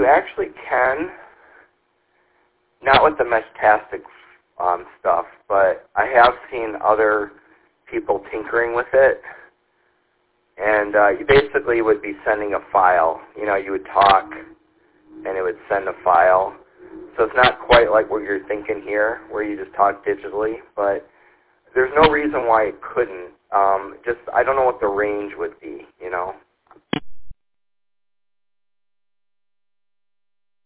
actually can, not with the Meshtastic stuff, but I have seen other people tinkering with it. And you basically would be sending a file. You would talk, and it would send a file. So it's not quite like what you're thinking here, where you just talk digitally, but there's no reason why it couldn't. I don't know what the range would be.